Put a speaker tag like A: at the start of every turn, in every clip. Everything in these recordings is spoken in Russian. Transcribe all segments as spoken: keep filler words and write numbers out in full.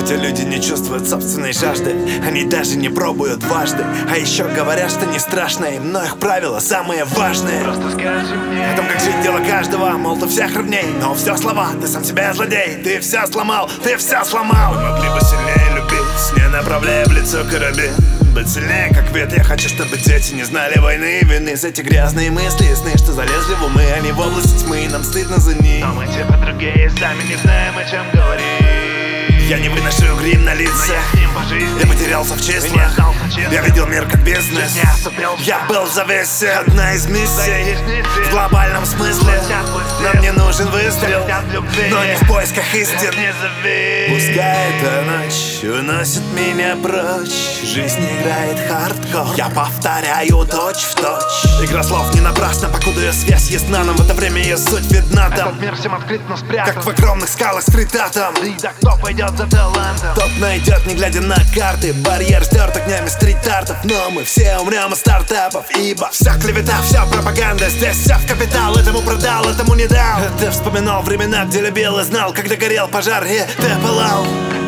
A: Эти люди не чувствуют собственной жажды, они даже не пробуют дважды. А еще говорят, что не страшно им, но их правила самые важные.
B: Просто скажи мне
A: о том, как жить, дело каждого, мол, ты всех равней. Но все слова, ты сам себя злодей. Ты все сломал, ты все сломал. Мы могли бы сильнее любить, не направляя в лицо карабин. Быть сильнее, как вет, я хочу, чтобы дети не знали войны и вины. За эти грязные мысли и сны, что залезли в умы, они в область тьмы, нам стыдно за них.
B: Но мы типа другие, сами не знаем, о чем говорить.
A: Я не выношу грим на лице,
B: но я с ним по жизни.
A: Я потерялся в числах, я видел мир как бизнес. Я был в завесе, одна из миссий в глобальном смысле. Нам не нужен выстрел, но не в поисках истин. Пускай эта ночь уносит меня прочь, жизнь играет хардкор, я повторяю точь в точь. Игра слов не напрасна, покуда ее связь ясна. Нам в это время ее суть видна там.
B: Этот мир всем открыт, но спрятан,
A: как в огромных скалах скрыт атом.
B: Да кто пойдет за талантом?
A: Тот найдет, не глядя на карты. Барьер стерт огнями стрит-артов. Но мы все умрем от стартапов, ибо вся клевета, вся пропаганда. Здесь вся в капитал, этому продал, этому не дал. Ты вспоминал времена, где любил и знал, когда горел пожар и ты пылал.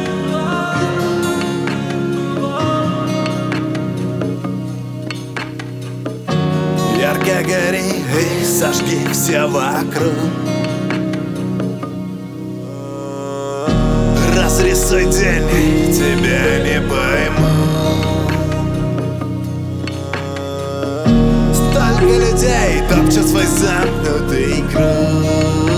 A: Ярко гори и сожги все вокруг. Разрисуй день, тебя не пойму. Столько людей топчут свой замкнутый круг.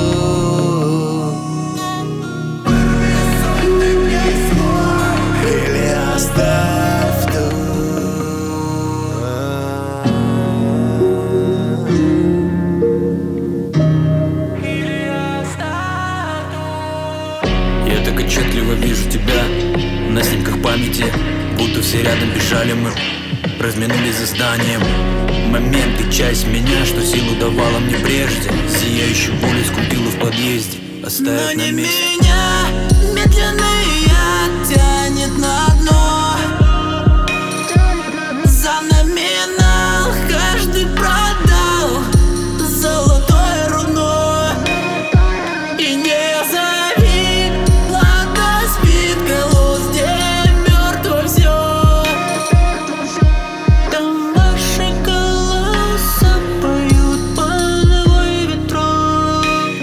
A: Или оставь тут.
C: Я так отчетливо вижу тебя на снимках памяти, будто все рядом бежали мы, разминулись за зданием. Моменты, часть меня, что силу давала мне прежде, сияющую болью скупила в подъезде, оставив на месте.
D: Меня медленно и тянет на дно. За номинал каждый продал золотое руно. И не зови, ладно спит колосс, где мертво все. Там ваши голоса поют половой ветром.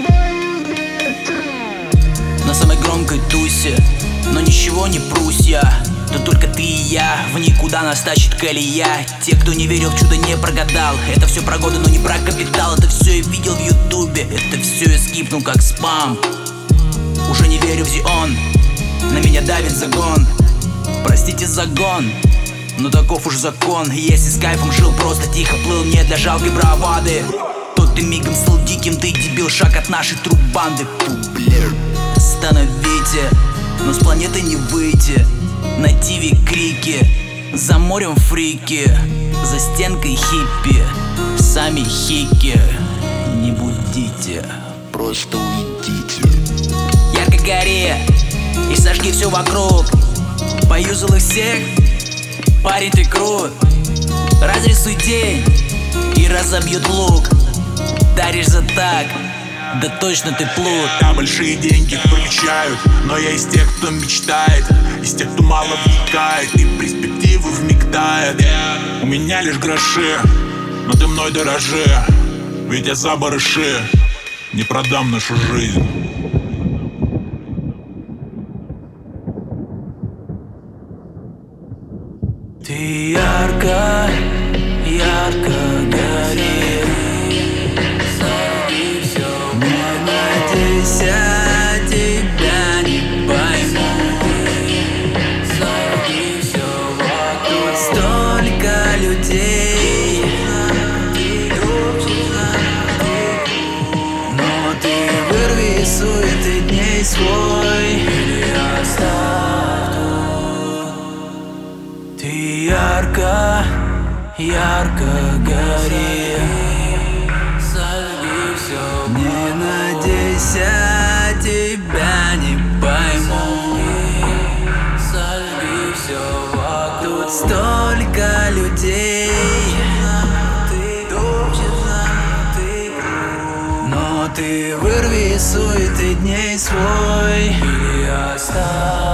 D: На самой громкой тусе, но ничего не прусь я. Но только ты и я, в никуда нас тащит колея. Те, кто не верил в чудо, не прогадал. Это все про годы, но не про капитал. Это все я видел в ютубе, это все я скипнул как спам. Уже не верю в Зион, на меня давит загон. Простите загон, но таков уж закон. Если с кайфом жил, просто тихо плыл, не для жалкой бравады. Тот ты мигом стал диким, ты дебил, шаг от нашей труб-банды. Фу, блин, остановите, но с планеты не выйти. На тиви крики, за морем фрики, за стенкой хиппи, сами хики. Не будите, просто уйдите. Ярко гори и сожги все вокруг. Поюзал их всех, парень ты крут. Разрисуй день и разобьют лук. Даришь за так, да точно ты плут.
E: Да, большие деньги пролечают, но я из тех, кто мечтает, из тех, кто мало вникает и перспективы вмигтает. У меня лишь гроши, но ты мной дорожи, ведь я за барыши не продам нашу жизнь.
D: Ты ярко, ярко гори. Не надейся, тебя не пойму. Столько людей, но ты вырви из суеты дней свой или оставь тут. Ты ярко, ярко гори. Не надейся, тебя не пойму. Тут столько людей, но ты вырви из суеты дней свой или оставь.